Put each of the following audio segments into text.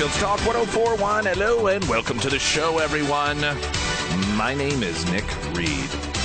Bakersfield's Talk 1041. Hello and welcome to the show, everyone. My name is Nick Reed.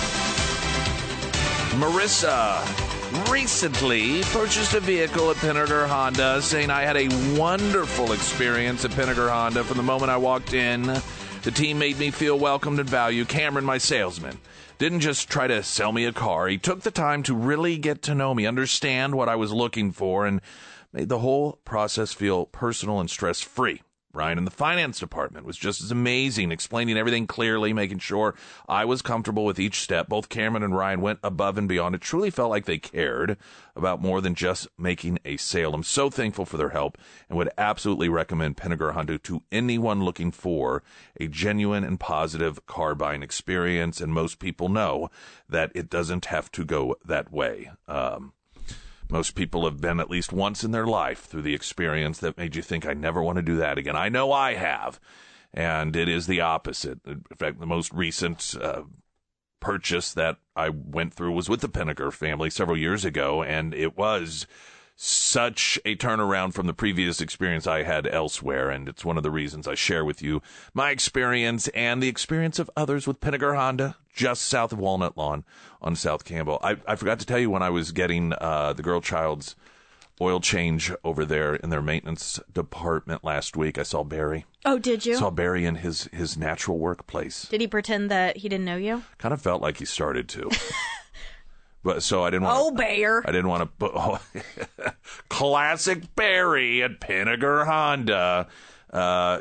Marissa recently purchased a vehicle at Pinnaker Honda, saying I had a wonderful experience at Pinnaker Honda. From the moment I walked in, the team made me feel welcomed and valued. Cameron, my salesman, didn't just try to sell me a car. He took the time to really get to know me, understand what I was looking for, and made the whole process feel personal and stress-free. Ryan in the finance department was just as amazing, explaining everything clearly, making sure I was comfortable with each step. Both Cameron and Ryan went above and beyond. It truly felt like they cared about more than just making a sale. I'm so thankful for their help and would absolutely recommend Pinnaker Honda to anyone looking for a genuine and positive car buying experience. And most people know that it doesn't have to go that way. Most people have been at least once in their life through the experience that made you think, I never want to do that again. I know I have, and it is the opposite. In fact, the most recent purchase that I went through was with the Pinnaker family several years ago, and it was such a turnaround from the previous experience I had elsewhere, and it's one of the reasons I share with you my experience and the experience of others with Pinnaker Honda, just south of Walnut Lawn on South Campbell. I forgot to tell you, when I was getting the girl child's oil change over there in their maintenance department last week, I saw Barry. Oh, did you? Saw Barry in his natural workplace. Did he pretend that he didn't know you? Kind of felt like he started to. But so I didn't want. Oh, Bear! I didn't want to. Classic Barry at Pinnaker Honda. I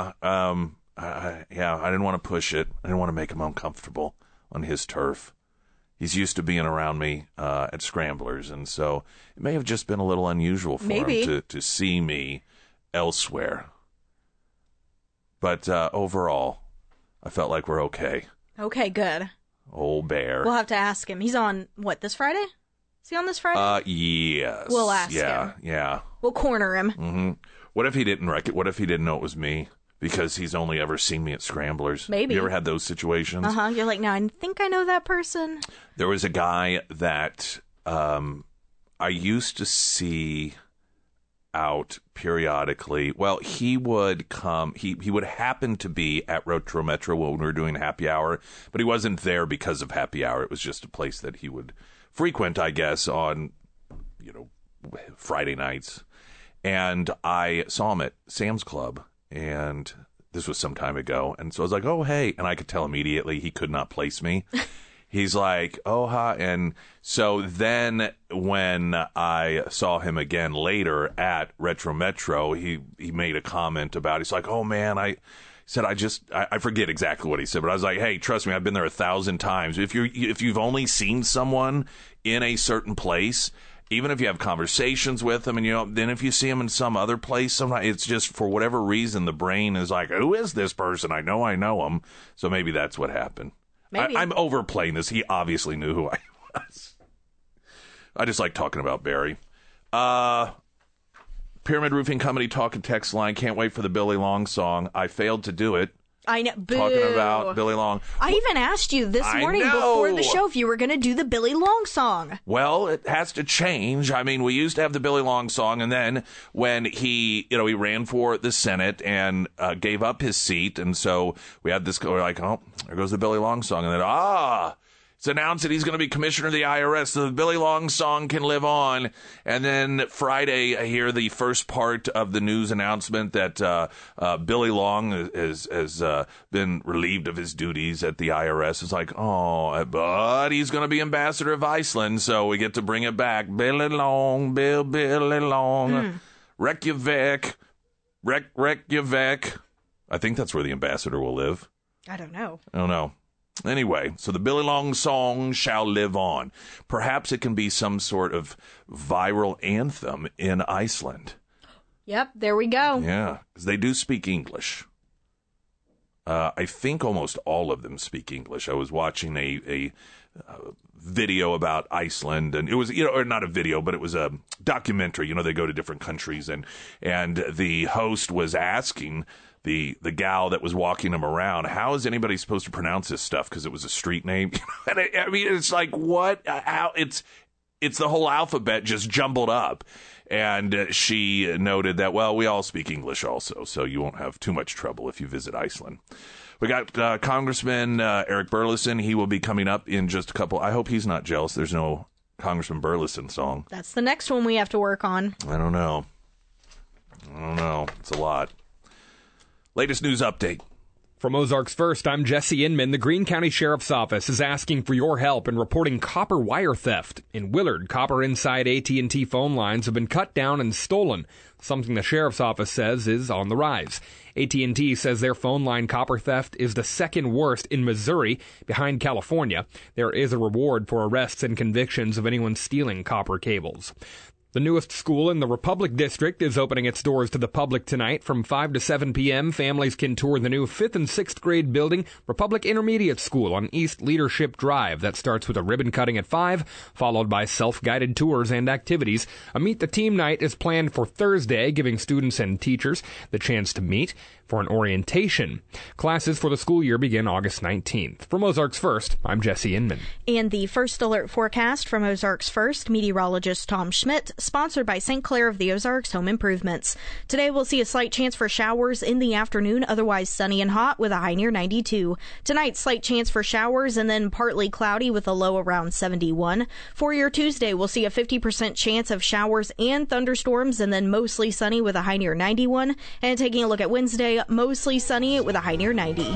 didn't want to push it. I didn't want to make him uncomfortable on his turf. He's used to being around me at Scramblers, and so it may have just been a little unusual for him to see me elsewhere. But overall, I felt like we're okay. Okay, good. Old Bear. We'll have to ask him. He's on, what, this Friday? Is he on this Friday? Yes. We'll ask him. Yeah. We'll corner him. Mm-hmm. What if he didn't What if he didn't know it was me? Because he's only ever seen me at Scramblers. Maybe. You ever had those situations? Uh-huh. You're like, no, I think I know that person. There was a guy that I used to see out periodically. Well, he would come. He would happen to be at Retro Metro when we were doing happy hour, but he wasn't there because of happy hour. It was just a place that he would frequent, I guess, on Friday nights. And I saw him at Sam's Club, and this was some time ago. And so I was like, oh, hey. And I could tell immediately he could not place me. He's like, oh, hi. And so then when I saw him again later at Retro Metro, he made a comment about, he's like, oh, man, I forget exactly what he said, but I was like, hey, trust me, I've been there 1,000 times. If you've only seen someone in a certain place, even if you have conversations with them, and then if you see them in some other place, sometimes it's just for whatever reason the brain is like, who is this person? I know him. So maybe that's what happened. Maybe. I'm overplaying this. He obviously knew who I was. I just like talking about Barry. Pyramid Roofing Company talk and text line. Can't wait for the Billy Long song. I failed to do it. I know. Boo. Talking about Billy Long. I even asked you this morning before the show if you were going to do the Billy Long song. Well, it has to change. I mean, we used to have the Billy Long song, and then when he ran for the Senate and gave up his seat, and so we had this, we're like, oh, there goes the Billy Long song, and then, it's announced that he's going to be commissioner of the IRS, so the Billy Long song can live on. And then Friday, I hear the first part of the news announcement that Billy Long has been relieved of his duties at the IRS. It's like, oh, but he's going to be ambassador of Iceland, so we get to bring it back. Billy Long, Billy Long, Reykjavik, Reykjavik. I think that's where the ambassador will live. I don't know. Anyway, so the Billy Long song shall live on. Perhaps it can be some sort of viral anthem in Iceland. Yep, there we go. Yeah, because they do speak English. I think almost all of them speak English. I was watching a video about Iceland, and it was, or not a video, but it was a documentary. They go to different countries, and the host was asking the gal that was walking him around, how is anybody supposed to pronounce this stuff? Because it was a street name. And I mean, it's like, what? How? It's the whole alphabet just jumbled up. And she noted that, well, we all speak English also, so you won't have too much trouble if you visit Iceland. We got Congressman Eric Burlison. He will be coming up in just a couple. I hope he's not jealous. There's no Congressman Burlison song. That's the next one we have to work on. I don't know. It's a lot. Latest news update. From Ozarks First, I'm Jesse Inman. The Greene County Sheriff's Office is asking for your help in reporting copper wire theft. In Willard, copper inside AT&T phone lines have been cut down and stolen, something the Sheriff's Office says is on the rise. AT&T says their phone line copper theft is the second worst in Missouri, behind California. There is a reward for arrests and convictions of anyone stealing copper cables. The newest school in the Republic District is opening its doors to the public tonight. From 5 to 7 p.m., families can tour the new 5th and 6th grade building, Republic Intermediate School on East Leadership Drive. That starts with a ribbon cutting at 5, followed by self-guided tours and activities. A Meet the Team night is planned for Thursday, giving students and teachers the chance to meet for an orientation. Classes for the school year begin August 19th. From Ozarks First, I'm Jesse Inman. And the first alert forecast from Ozarks First, meteorologist Tom Schmidt, sponsored by St. Clair of the Ozarks Home Improvements. Today we'll see a slight chance for showers in the afternoon, otherwise sunny and hot with a high near 92. Tonight, slight chance for showers and then partly cloudy with a low around 71. For your Tuesday, we'll see a 50% chance of showers and thunderstorms and then mostly sunny with a high near 91. And taking a look at Wednesday, mostly sunny with a high near 90.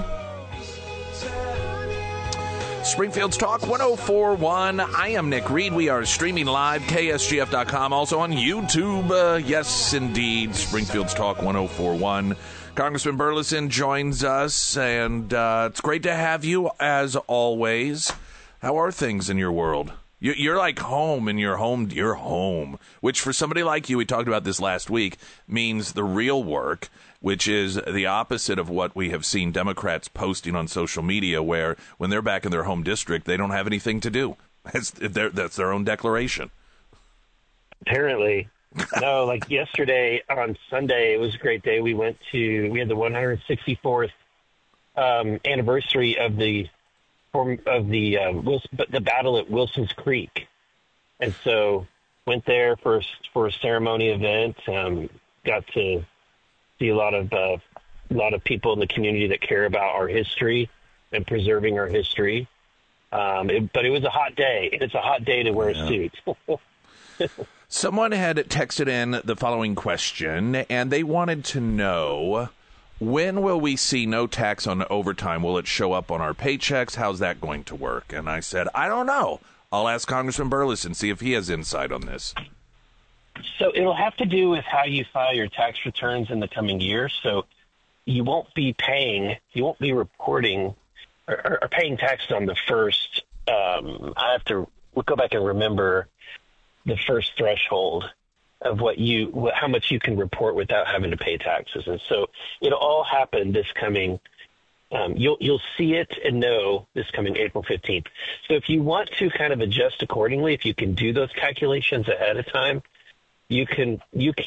Springfield's Talk 104.1. I am Nick Reed. We are streaming live, KSGF.com, also on YouTube. Yes, indeed, Springfield's Talk 104.1. Congressman Burlison joins us, and it's great to have you, as always. How are things in your world? You're like home in your home, which for somebody like you, we talked about this last week, means the real work, which is the opposite of what we have seen Democrats posting on social media, where when they're back in their home district, they don't have anything to do. That's their own declaration. Apparently. No, like yesterday on Sunday, it was a great day. We had the 164th anniversary of the battle at Wilson's Creek. And so went there for a ceremony event, got to see a lot of people in the community that care about our history and preserving our history. But it was a hot day. It's a hot day to wear a suit. Someone had texted in the following question, and they wanted to know, when will we see no tax on overtime? Will it show up on our paychecks? How's that going to work? And I said, I don't know. I'll ask Congressman Burlison, see if he has insight on this. So it'll have to do with how you file your tax returns in the coming year. So you won't be reporting or paying taxes on the first. We'll go back and remember the first threshold of how much you can report without having to pay taxes. And so it'll all happen this coming. You'll see it and know this coming April 15th. So if you want to kind of adjust accordingly, if you can do those calculations ahead of time, you can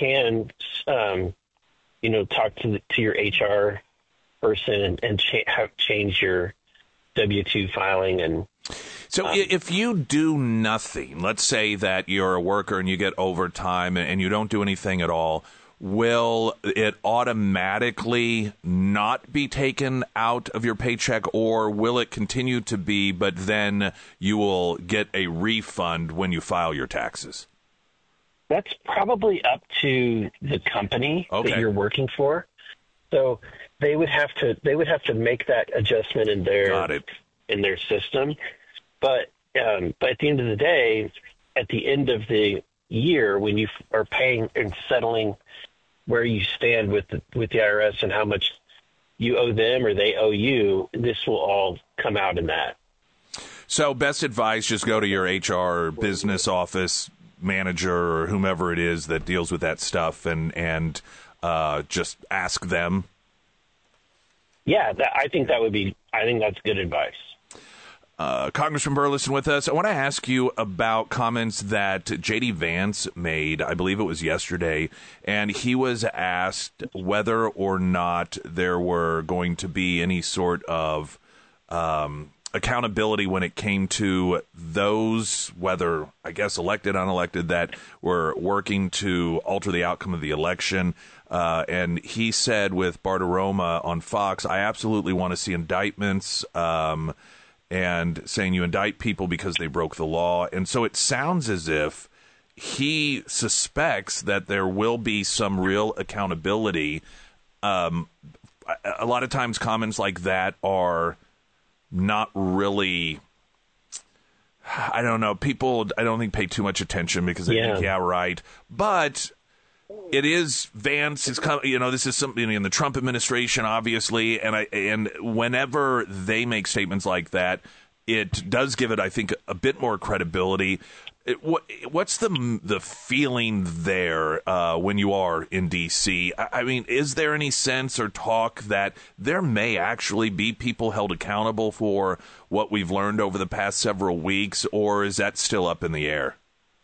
talk to your HR person and change your W-2 filing. And so if you do nothing, let's say that you're a worker and you get overtime and you don't do anything at all, will it automatically not be taken out of your paycheck, or will it continue to be, but then you will get a refund when you file your taxes? That's probably up to the company that you're working for. So they would have to make that adjustment in their system. But at the end of the day, at the end of the year, when you are paying and settling where you stand with the IRS and how much you owe them or they owe you, this will all come out in that. So best advice, just go to your HR business office manager or whomever it is that deals with that stuff and just ask them. Yeah, I think that's good advice. Congressman Burlison with us. I want to ask you about comments that J.D. Vance made, I believe it was yesterday, and he was asked whether or not there were going to be any sort of accountability when it came to those, whether, I guess, elected, unelected, that were working to alter the outcome of the election. And he said with Bartiromo on Fox, I absolutely want to see indictments, and saying you indict people because they broke the law. And so it sounds as if he suspects that there will be some real accountability. A lot of times comments like that are not really, I don't know, people I don't think pay too much attention because they think, yeah, right. But it is Vance. It's, this is something in the Trump administration, obviously, and whenever they make statements like that, it does give it, I think, a bit more credibility. What's the feeling there when you are in D.C.? I mean, is there any sense or talk that there may actually be people held accountable for what we've learned over the past several weeks, or is that still up in the air?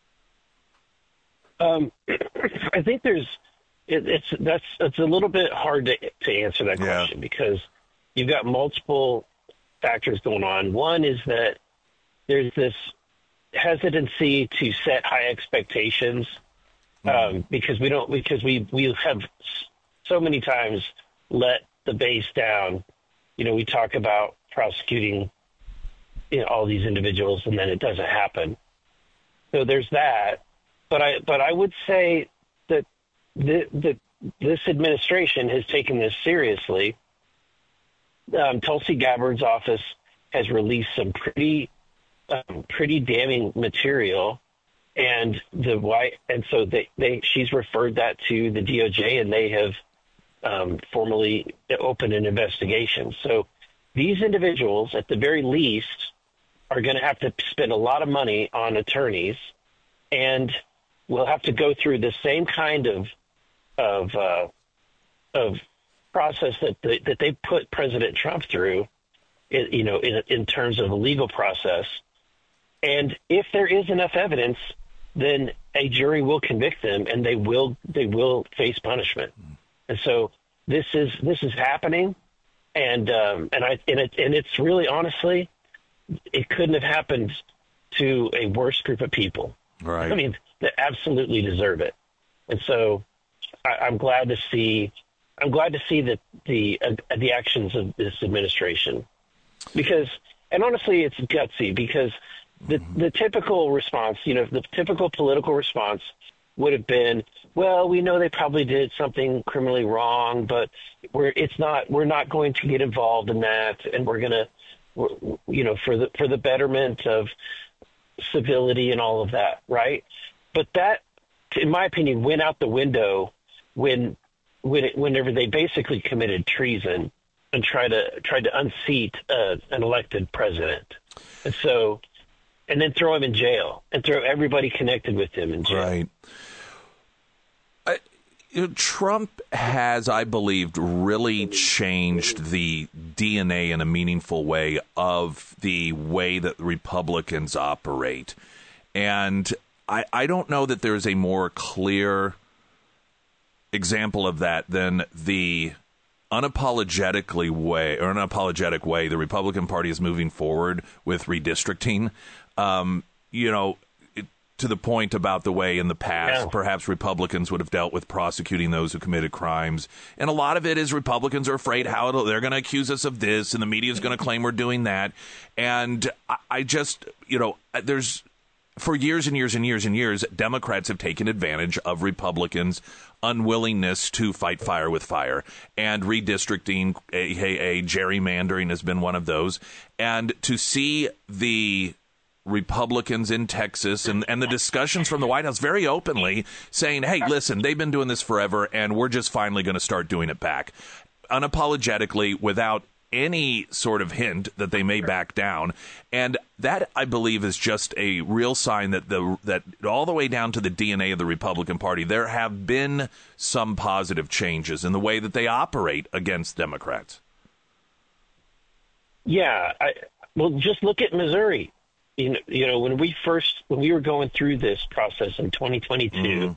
I think it's a little bit hard to answer that question because you've got multiple factors going on. One is that there's this hesitancy to set high expectations because we have so many times let the base down. We talk about prosecuting all these individuals and then it doesn't happen. So there's that. But I would say that this administration has taken this seriously. Tulsi Gabbard's office has released some pretty damning material, and so she's referred that to the DOJ, and they have formally opened an investigation. So these individuals, at the very least, are going to have to spend a lot of money on attorneys, and we'll have to go through the same kind of process that they put President Trump through, in terms of the legal process. And if there is enough evidence, then a jury will convict them, and they will face punishment. And so this is happening, and it's really, honestly, it couldn't have happened to a worse group of people. Right. I mean, they absolutely deserve it. And so I'm glad to see that the actions of this administration, because, and honestly, it's gutsy because the typical response, the typical political response would have been, well, we know they probably did something criminally wrong, but we're not going to get involved in that, and we're going to, for the betterment of civility and all of that, right? But that, in my opinion, went out the window whenever they basically committed treason and tried to unseat an elected president, and then throw him in jail and throw everybody connected with him in jail. Right. Trump has, I believe, really changed the DNA in a meaningful way of the way that Republicans operate. And I don't know that there's a more clear example of that than the unapologetic way the Republican Party is moving forward with redistricting. To the point about the way in the past, perhaps Republicans would have dealt with prosecuting those who committed crimes. And a lot of it is Republicans are afraid they're going to accuse us of this, and the media is going to claim we're doing that. And I just, there's, for years and years and years and years, Democrats have taken advantage of Republicans' unwillingness to fight fire with fire. And redistricting, aka gerrymandering, has been one of those. And to see the Republicans in Texas and the discussions from the White House very openly saying, hey, listen, they've been doing this forever, and we're just finally going to start doing it back. Unapologetically, without any sort of hint that they may back down. And that, I believe, is just a real sign that that all the way down to the DNA of the Republican Party, there have been some positive changes in the way that they operate against Democrats. Yeah. Well, just look at Missouri. When we were going through this process in 2022,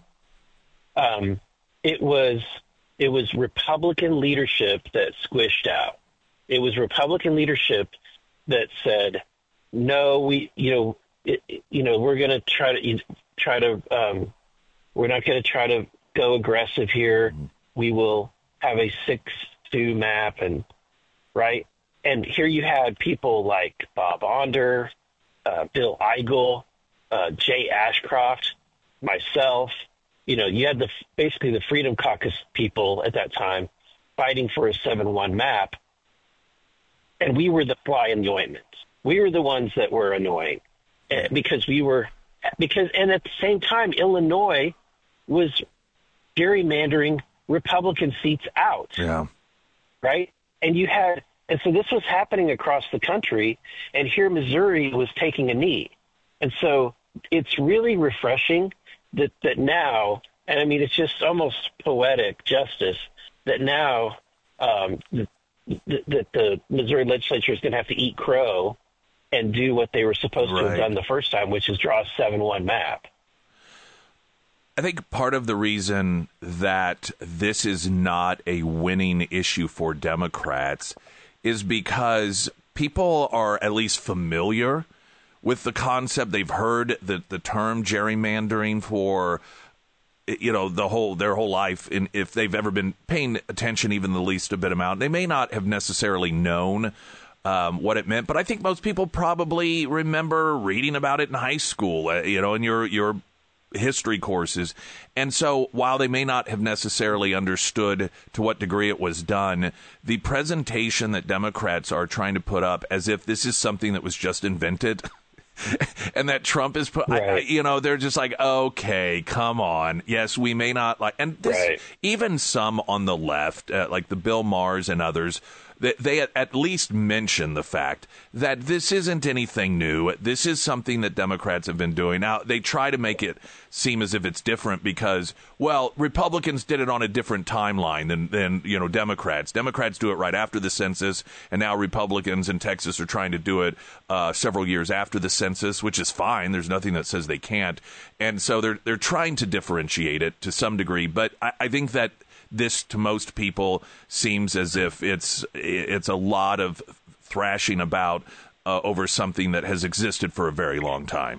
it was Republican leadership that squished out. It was Republican leadership that said, no, we're going to we're not going to try to go aggressive here. We will have a 6-2 map, and right. And here you had people like Bob Onder, Bill Eigel, Jay Ashcroft, myself. You had basically the Freedom Caucus people at that time fighting for a 7-1 map, and we were the fly in the ointment. We were the ones that were annoying because and at the same time, Illinois was gerrymandering Republican seats out. Yeah. Right. And so this was happening across the country, and here Missouri was taking a knee. And so it's really refreshing that now, and I mean, it's just almost poetic justice that now that the Missouri legislature is going to have to eat crow and do what they were supposed to have done the first time, which is draw a 7-1 map. I think part of the reason that this is not a winning issue for Democrats is because people are at least familiar with the concept. They've heard the term gerrymandering for, their whole life. And if they've ever been paying attention even the least a bit amount, they may not have necessarily known what it meant. But I think most people probably remember reading about it in high school, in your history courses. And so while they may not have necessarily understood to what degree it was done, the presentation that Democrats are trying to put up as if this is something that was just invented and that Trump is they're just like, okay, come on. Yes, we may not like, and this, even some on the left, like the Bill Maher's and others, they at least mention the fact that this isn't anything new. This is something that Democrats have been doing. Now, they try to make it seem as if it's different because, well, Republicans did it on a different timeline than Democrats. Democrats do it right after the census, and now Republicans in Texas are trying to do it several years after the census, which is fine. There's nothing that says they can't. And so they're trying to differentiate it to some degree. But I think that this, to most people, seems as if it's a lot of thrashing about over something that has existed for a very long time.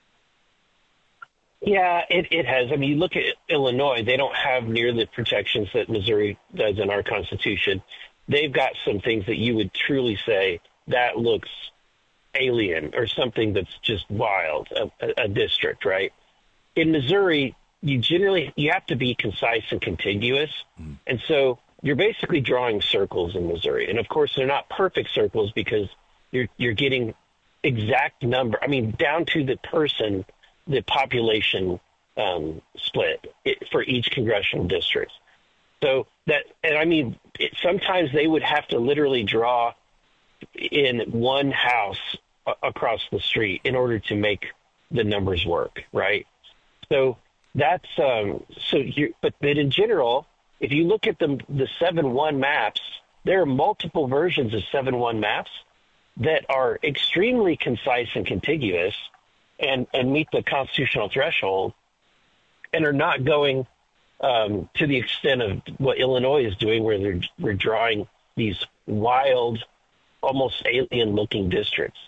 Yeah, it has. I mean, you look at Illinois, they don't have near the protections that Missouri does in our Constitution. They've got some things that you would truly say that looks alien or something that's just wild, a district, right? In Missouri, you have to be concise and contiguous. And so you're basically drawing circles in Missouri. And of course, they're not perfect circles because you're getting exact number. I mean, down to the person, the population split for each congressional district. So sometimes they would have to literally draw in one house across the street in order to make the numbers work, right? So that's but in general, if you look at the 7-1 maps, there are multiple versions of 7-1 maps that are extremely concise and contiguous and meet the constitutional threshold and are not going to the extent of what Illinois is doing, where we're drawing these wild, almost alien-looking districts.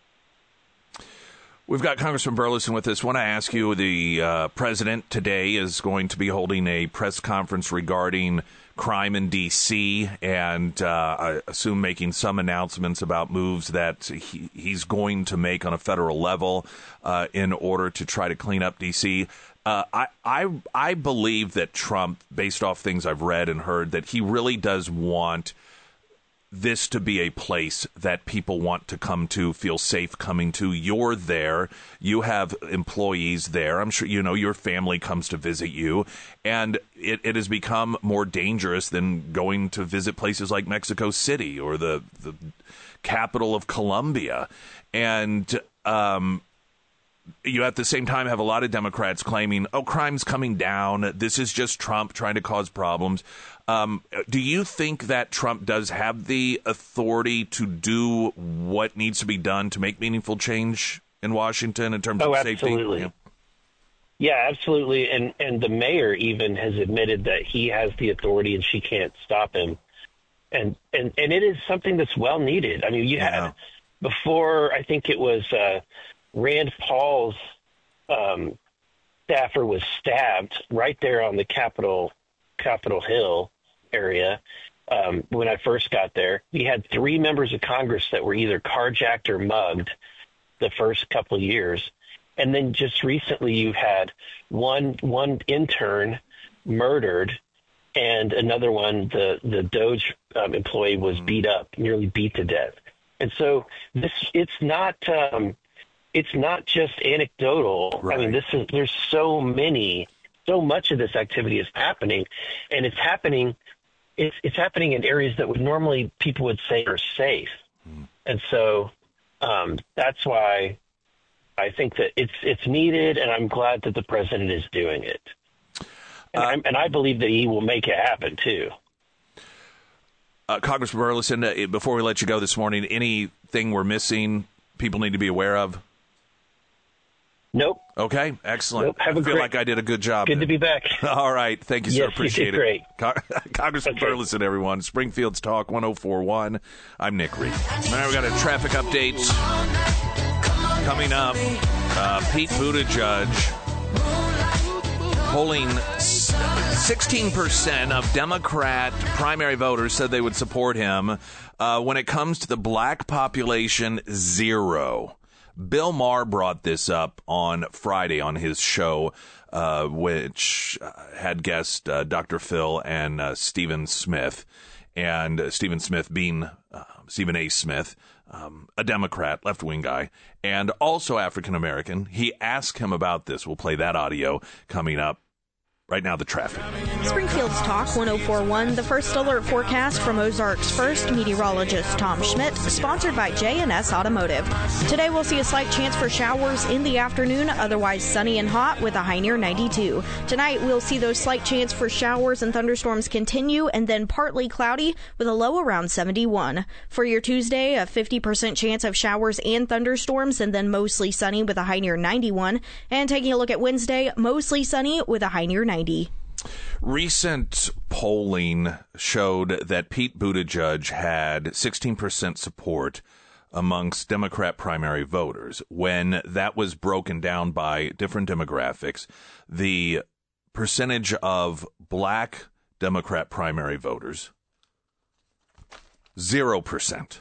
We've got Congressman Burleson with us. I want to ask you, the president today is going to be holding a press conference regarding crime in D.C. and I assume making some announcements about moves that he's going to make on a federal level in order to try to clean up D.C. I believe that Trump, based off things I've read and heard, that he really does want this to be a place that people want to come to, feel safe coming to. You're there. You have employees there. I'm sure your family comes to visit you. And it has become more dangerous than going to visit places like Mexico City or the capital of Colombia. And you at the same time have a lot of Democrats claiming, crime's coming down. This is just Trump trying to cause problems. Do you think that Trump does have the authority to do what needs to be done to make meaningful change in Washington in terms of safety? Absolutely. Yeah, absolutely. And the mayor even has admitted that he has the authority and she can't stop him. And it is something that's well needed. I mean, before I think it was Rand Paul's staffer was stabbed right there on the Capitol Hill area. When I first got there, we had 3 members of Congress that were either carjacked or mugged the first couple of years. And then just recently you had one intern murdered, and another one, the Doge employee, was beat up, nearly beat to death. And so it's not just anecdotal. Right. I mean, there's so much of this activity is happening, and it's happening in areas that would normally people would say are safe. And so that's why I think that it's needed, and I'm glad that the president is doing it. And I believe that he will make it happen, too. Congressman Burleson, before we let you go this morning, anything we're missing people need to be aware of? Nope. Okay, excellent. Nope. I feel like I did a good job. Good to be back. All right. Thank you, sir. Yes, Appreciate you did it. great. Congressman Burleson, everyone. Springfield's Talk 104.1. I'm Nick Reed. All right, we got a traffic update coming up. Pete Buttigieg polling 16% of Democrat primary voters said they would support him. When it comes to the black population, 0. Bill Maher brought this up on Friday on his show, which had guests Dr. Phil and Stephen Smith. And Stephen Smith being Stephen A. Smith, a Democrat, left-wing guy, and also African-American. He asked him about this. We'll play that audio coming up. Right now, the traffic. Springfield's Talk 104.1, the first alert forecast from Ozarks First meteorologist Tom Schmidt, sponsored by J&S Automotive. Today we'll see a slight chance for showers in the afternoon, otherwise sunny and hot with a high near 92. Tonight we'll see those slight chance for showers and thunderstorms continue, and then partly cloudy with a low around 71. For your Tuesday, a 50% chance of showers and thunderstorms, and then mostly sunny with a high near 91. And taking a look at Wednesday, mostly sunny with a high near 90. Recent polling showed that Pete Buttigieg had 16% support amongst Democrat primary voters. When that was broken down by different demographics, the percentage of black Democrat primary voters, 0%.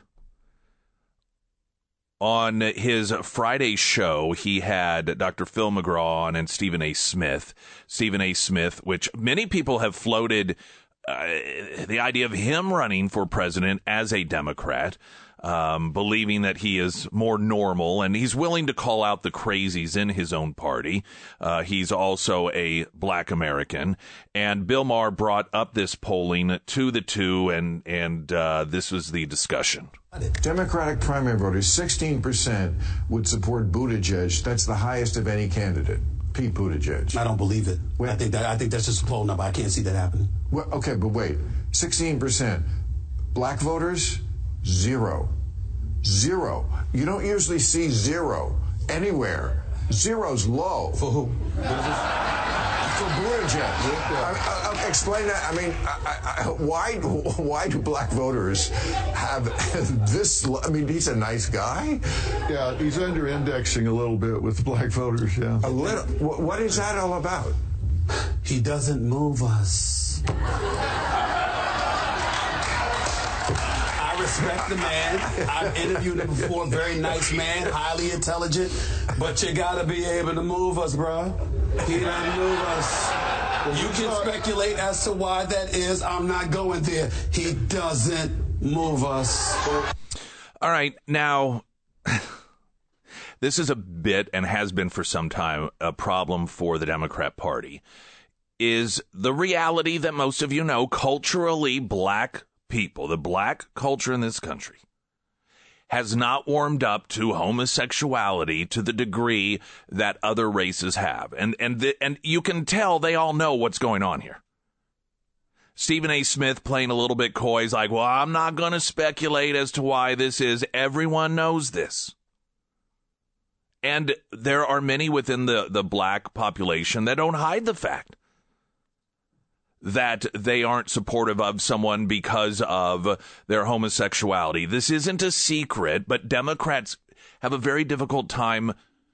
On his Friday show, he had Dr. Phil McGraw on and Stephen A. Smith. Stephen A. Smith, which many people have floated the idea of him running for president as a Democrat, believing that he is more normal, and he's willing to call out the crazies in his own party. He's also a black American. And Bill Maher brought up this polling to the two, and this was the discussion. Democratic primary voters, 16% would support Buttigieg. That's the highest of any candidate. Pete Buttigieg. I don't believe it. Wait. I think that's just a poll number. I can't see that happening. Well, okay, but wait. 16%. Black voters, 0. 0. You don't usually see 0 anywhere. 0's low. For who? For Buttigieg. Explain that. I mean, why do black voters have this? I mean, he's a nice guy. Yeah, he's under-indexing a little bit with black voters, yeah. A little. What is that all about? He doesn't move us. I respect the man. I've interviewed him before. Very nice man, highly intelligent. But you gotta be able to move us, bro. He doesn't move us. You can speculate as to why that is. I'm not going there. He doesn't move us. All right, now, this is a bit, and has been for some time, a problem for the Democrat Party, is the reality that most of you know, culturally black people, the black culture in this country, has not warmed up to homosexuality to the degree that other races have. And you can tell they all know what's going on here. Stephen A. Smith playing a little bit coy, is like, well, I'm not going to speculate as to why this is. Everyone knows this. And there are many within the black population that don't hide the fact that they aren't supportive of someone because of their homosexuality. This isn't a secret, but Democrats have a very difficult time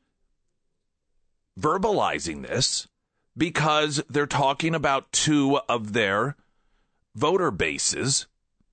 verbalizing this because they're talking about two of their voter bases.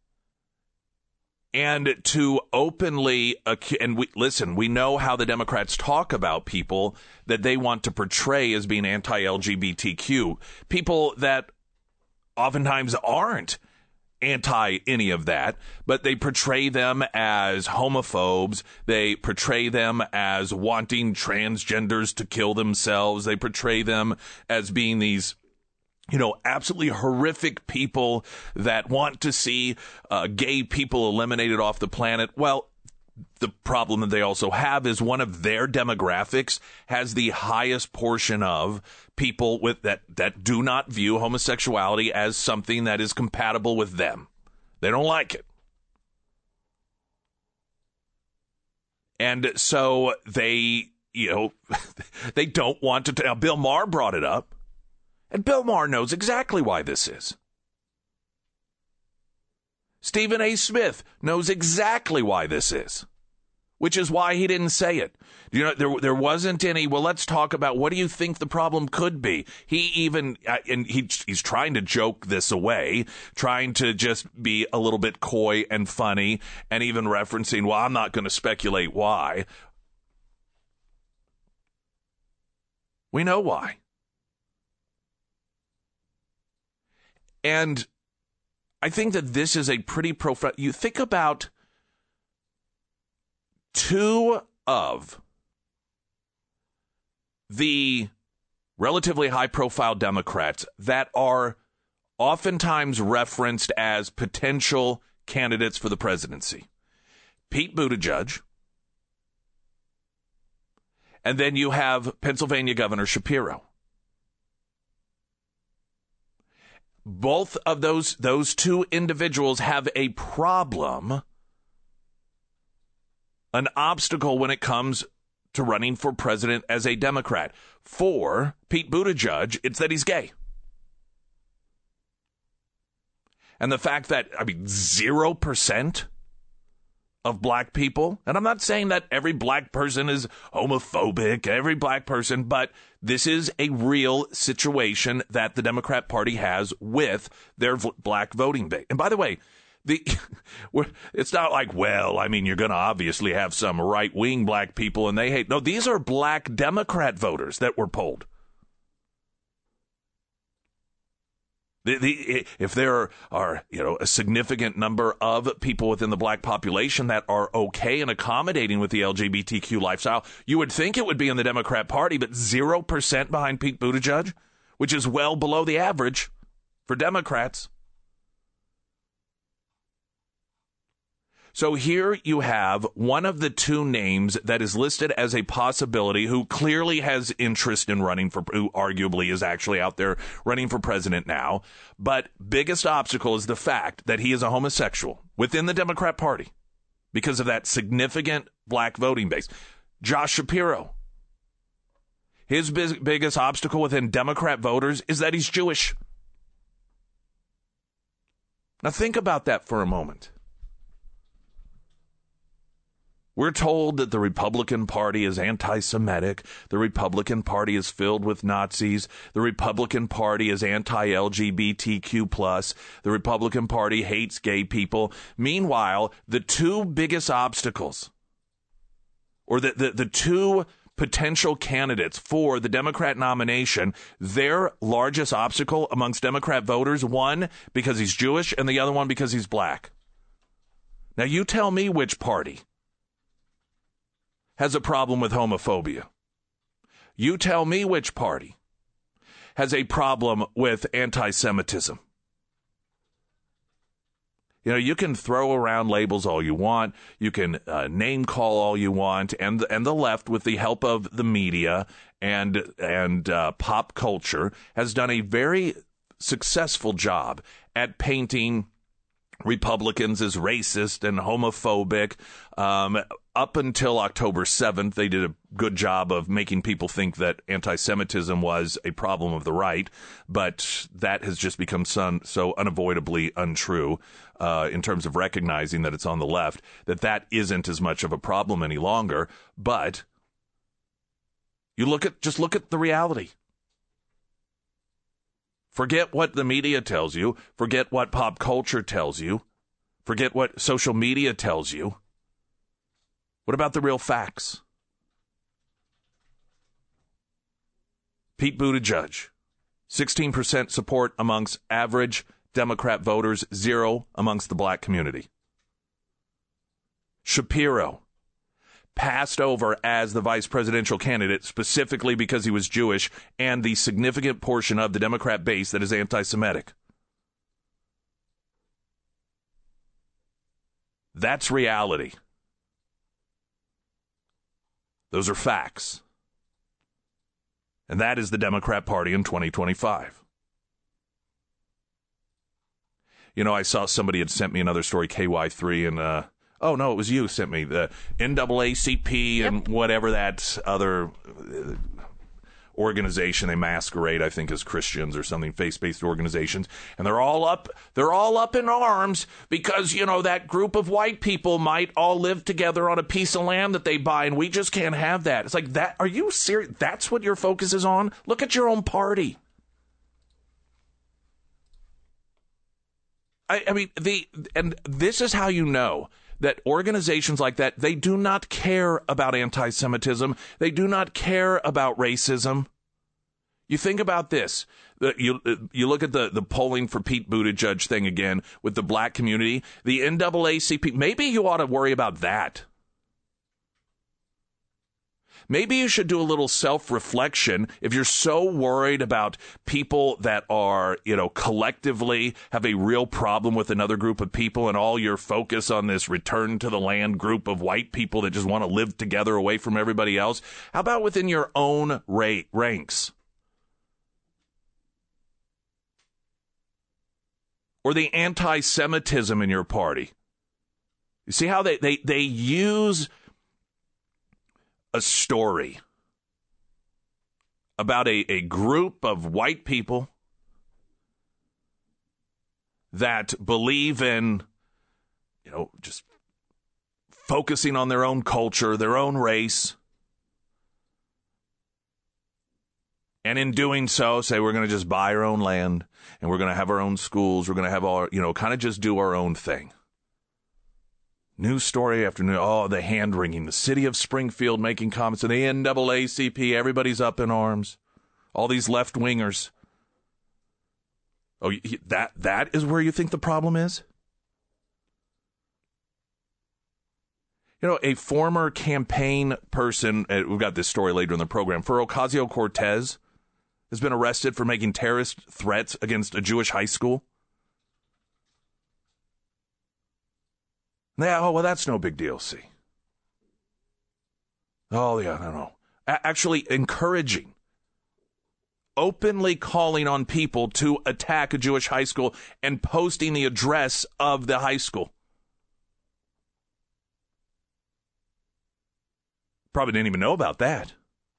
And to openly, we know how the Democrats talk about people that they want to portray as being anti-LGBTQ, people that oftentimes aren't anti any of that, but they portray them as homophobes. They portray them as wanting transgenders to kill themselves. They portray them as being these, absolutely horrific people that want to see gay people eliminated off the planet. Well, the problem that they also have is one of their demographics has the highest portion of people with that do not view homosexuality as something that is compatible with them. They don't like it. And so they, they don't want to. Now, Bill Maher brought it up, and Bill Maher knows exactly why this is. Stephen A. Smith knows exactly why this is, which is why he didn't say it. There wasn't any, well, let's talk about what do you think the problem could be. He even, and he's trying to joke this away, trying to just be a little bit coy and funny, and even referencing, well, I'm not going to speculate why. We know why. And I think that this is a pretty profound. You think about two of the relatively high-profile Democrats that are oftentimes referenced as potential candidates for the presidency. Pete Buttigieg, and then you have Pennsylvania Governor Shapiro. Both of those two individuals have a problem, an obstacle when it comes to running for president as a Democrat. For Pete Buttigieg, it's that he's gay. And the fact that, 0% of black people, and I'm not saying that every black person is homophobic, every black person, but this is a real situation that the Democrat Party has with their black voting base. And by the way, it's not like, you're going to obviously have some right-wing black people and they hate. No, these are black Democrat voters that were polled. If there are, a significant number of people within the black population that are okay and accommodating with the LGBTQ lifestyle, you would think it would be in the Democrat Party, but 0% behind Pete Buttigieg, which is well below the average for Democrats. So here you have one of the two names that is listed as a possibility who clearly has interest in running for, who arguably is actually out there running for president now. But biggest obstacle is the fact that he is a homosexual within the Democrat Party because of that significant black voting base. Josh Shapiro. His biggest obstacle within Democrat voters is that he's Jewish. Now think about that for a moment. We're told that the Republican Party is anti-Semitic. The Republican Party is filled with Nazis. The Republican Party is anti-LGBTQ+. The Republican Party hates gay people. Meanwhile, the two biggest obstacles, or the two potential candidates for the Democrat nomination, their largest obstacle amongst Democrat voters, one because he's Jewish and the other one because he's black. Now you tell me which party has a problem with homophobia. You tell me which party has a problem with anti-Semitism. You can throw around labels all you want. You can name call all you want, and the left, with the help of the media and pop culture, has done a very successful job at painting Republicans as racist and homophobic. Up until October 7th, they did a good job of making people think that anti-Semitism was a problem of the right, but that has just become so unavoidably untrue in terms of recognizing that it's on the left, that isn't as much of a problem any longer. But just look at the reality. Forget what the media tells you. Forget what pop culture tells you. Forget what social media tells you. What about the real facts? Pete Buttigieg, 16% support amongst average Democrat voters, 0 amongst the black community. Shapiro, passed over as the vice presidential candidate specifically because he was Jewish and the significant portion of the Democrat base that is anti-Semitic. That's reality. Those are facts. And that is the Democrat Party in 2025. You know, I saw somebody had sent me another story, KY3, and oh, no, it was you sent me the NAACP and whatever that other organization they masquerade, I think, as Christians or something, faith-based organizations. And they're all up in arms because, you know, that group of white people might all live together on a piece of land that they buy, and we just can't have that. It's like, that. Are you serious? That's what your focus is on? Look at your own party. I mean, and this is how you know that organizations like that, they do not care about anti-Semitism. They do not care about racism. You think about this. You look at the polling for Pete Buttigieg thing again with the black community. The NAACP, maybe you ought to worry about that. Maybe you should do a little self-reflection if you're so worried about people that are, you know, collectively have a real problem with another group of people and all your focus on this return to the land group of white people that just want to live together away from everybody else. How about within your own ranks? Or the anti-Semitism in your party? You see how they use a story about a group of white people that believe in, you know, just focusing on their own culture, their own race, and in doing so, say we're going to just buy our own land and we're going to have our own schools, we're going to have our, you know, kind of just do our own thing. News story after news. Oh, the hand-wringing. The city of Springfield making comments. And the NAACP, everybody's up in arms. All these left-wingers. Oh, that is where you think the problem is? You know, a former campaign person, we've got this story later in the program, for Ocasio-Cortez has been arrested for making terrorist threats against a Jewish high school. Yeah, oh, well, that's no big deal, see. Oh, yeah, no. Actually encouraging, openly calling on people to attack a Jewish high school and posting the address of the high school. Probably didn't even know about that.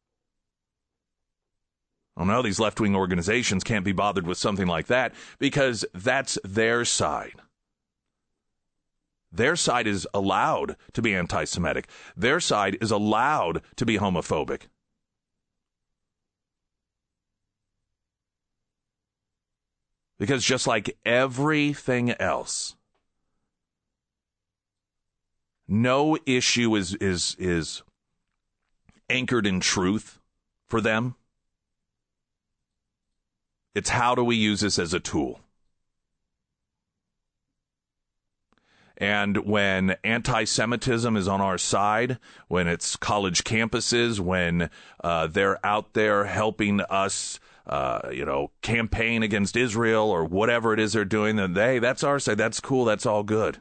Oh, no, these left-wing organizations can't be bothered with something like that because that's their side. Their side is allowed to be anti-Semitic. Their side is allowed to be homophobic. Because just like everything else, no issue is anchored in truth for them. It's how do we use this as a tool? And when anti-Semitism is on our side, when it's college campuses, when they're out there helping us, campaign against Israel or whatever it is they're doing, then hey, that's our side. That's cool. That's all good.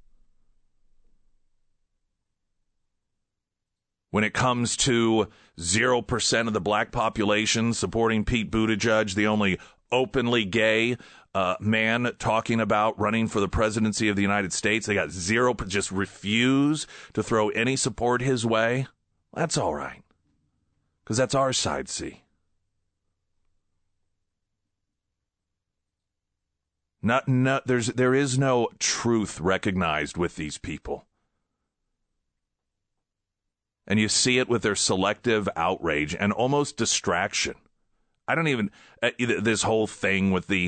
When it comes to 0% of the black population supporting Pete Buttigieg, the only openly gay man talking about running for the presidency of the United States. They got zero, just refuse to throw any support his way. That's all right, because that's our side, see. There is no truth recognized with these people. And you see it with their selective outrage and almost distraction. I don't even, this whole thing with the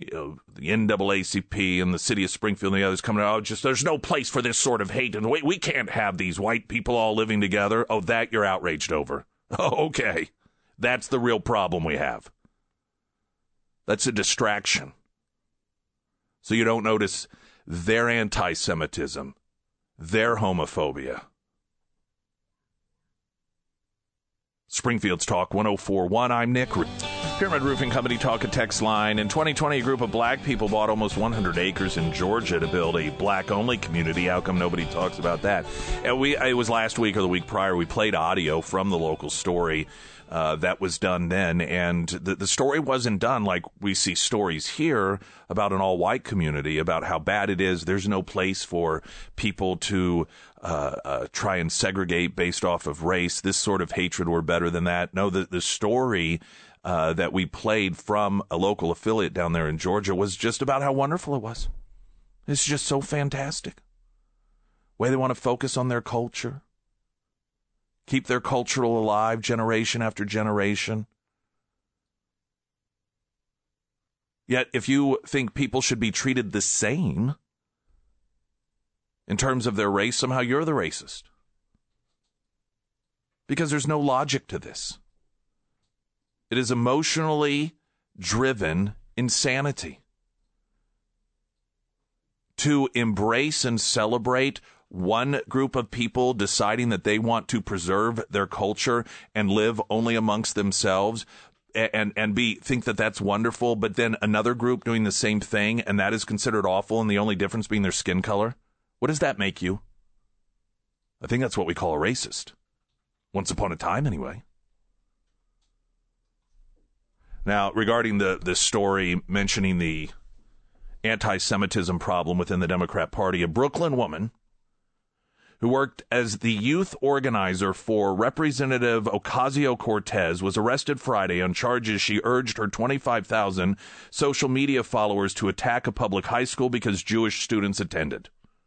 NAACP and the city of Springfield and the others coming out, there's no place for this sort of hate. And we can't have these white people all living together. Oh, that you're outraged over. Oh, okay. That's the real problem we have. That's a distraction. So you don't notice their anti-Semitism, their homophobia. Springfield's Talk 104.1. I'm Nick. Pyramid Roofing Company Talk and Text line. In 2020, a group of black people bought almost 100 acres in Georgia to build a black-only community. How come nobody talks about that? And it was last week or the week prior. We played audio from the local story that was done then. And the story wasn't done like we see stories here about an all-white community, about how bad it is. There's no place for people to try and segregate based off of race. This sort of hatred were better than that. No, the story that we played from a local affiliate down there in Georgia was just about how wonderful it was. It's just so fantastic. The way they want to focus on their culture, keep their cultural alive generation after generation. Yet, if you think people should be treated the same in terms of their race, somehow you're the racist. Because there's no logic to this. It is emotionally driven insanity. To embrace and celebrate one group of people deciding that they want to preserve their culture and live only amongst themselves and think that that's wonderful, but then another group doing the same thing and that is considered awful and the only difference being their skin color? What does that make you? I think that's what we call a racist. Once upon a time, anyway. Now, regarding the story mentioning the anti-Semitism problem within the Democrat Party, a Brooklyn woman who worked as the youth organizer for Representative Ocasio-Cortez was arrested Friday on charges she urged her 25,000 social media followers to attack a public high school because Jewish students attended.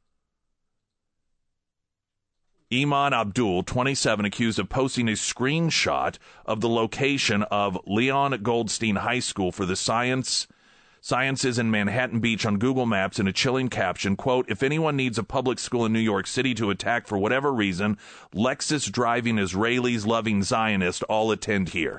Iman Abdul, 27, accused of posting a screenshot of the location of Leon Goldstein High School for the Sciences in Manhattan Beach on Google Maps in a chilling caption, quote, "If anyone needs a public school in New York City to attack for whatever reason, Lexus driving Israelis loving Zionist, all attend here."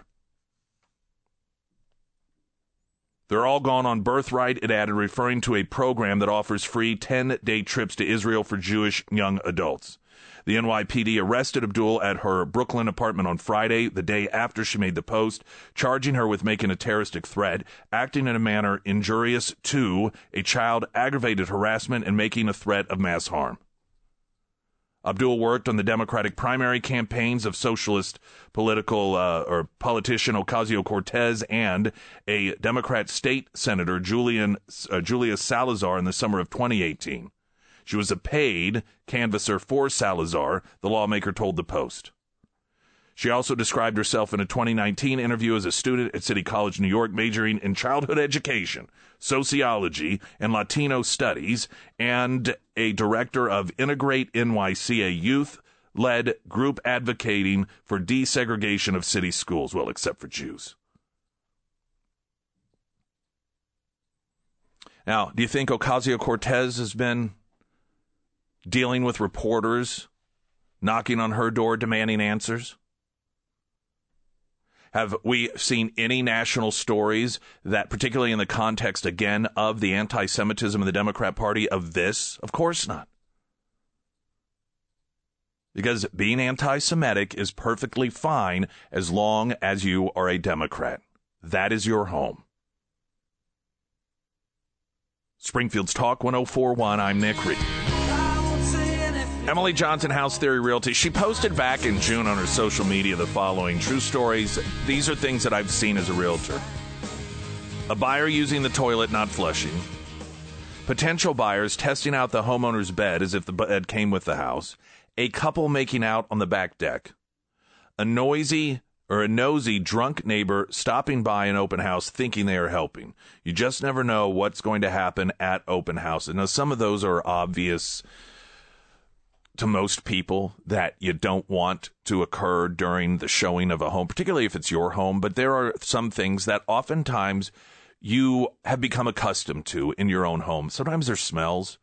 They're all gone on birthright, it added, referring to a program that offers free 10-day trips to Israel for Jewish young adults. The NYPD arrested Abdul at her Brooklyn apartment on Friday, the day after she made the post, charging her with making a terroristic threat, acting in a manner injurious to a child, aggravated harassment, and making a threat of mass harm. Abdul worked on the Democratic primary campaigns of socialist politician Ocasio-Cortez and a Democrat state senator, Julia Salazar, in the summer of 2018. She was a paid canvasser for Salazar, the lawmaker told the Post. She also described herself in a 2019 interview as a student at City College, New York, majoring in childhood education, sociology, and Latino studies, and a director of Integrate NYC, a youth-led group advocating for desegregation of city schools, well, except for Jews. Now, do you think Ocasio-Cortez has been dealing with reporters knocking on her door demanding answers? Have we seen any national stories that, particularly in the context, again, of the anti-Semitism of the Democrat Party, of this? Of course not. Because being anti-Semitic is perfectly fine as long as you are a Democrat. That is your home. Springfield's Talk 104.1. I'm Nick Reed. Emily Johnson, House Theory Realty. She posted back in June on her social media the following true stories. These are things that I've seen as a realtor. A buyer using the toilet, not flushing. Potential buyers testing out the homeowner's bed as if the bed came with the house. A couple making out on the back deck. A nosy drunk neighbor stopping by an open house thinking they are helping. You just never know what's going to happen at open houses. Now, some of those are obvious to most people that you don't want to occur during the showing of a home, particularly if it's your home. But there are some things that oftentimes you have become accustomed to in your own home. Sometimes there's smells.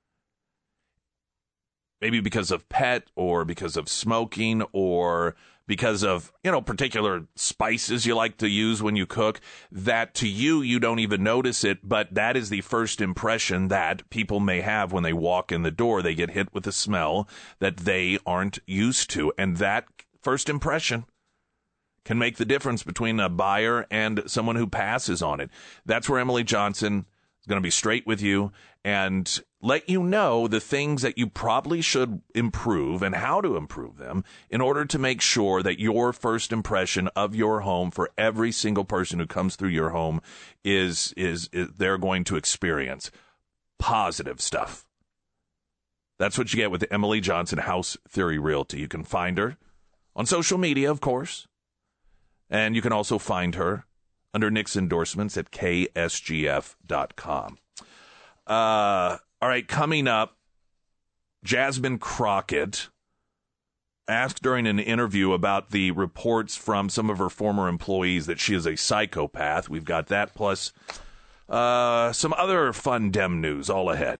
Maybe because of pet or because of smoking or because of, particular spices you like to use when you cook, that to you don't even notice it, but that is the first impression that people may have when they walk in the door. They get hit with a smell that they aren't used to, and that first impression can make the difference between a buyer and someone who passes on it. That's where Emily Johnson is going to be straight with you and let you know the things that you probably should improve and how to improve them in order to make sure that your first impression of your home for every single person who comes through your home is they're going to experience positive stuff. That's what you get with Emily Johnson, House Theory Realty. You can find her on social media, of course, and you can also find her under Nick's endorsements at ksgf.com. All right, coming up, Jasmine Crockett asked during an interview about the reports from some of her former employees that she is a psychopath. We've got that plus some other fun Dem news all ahead.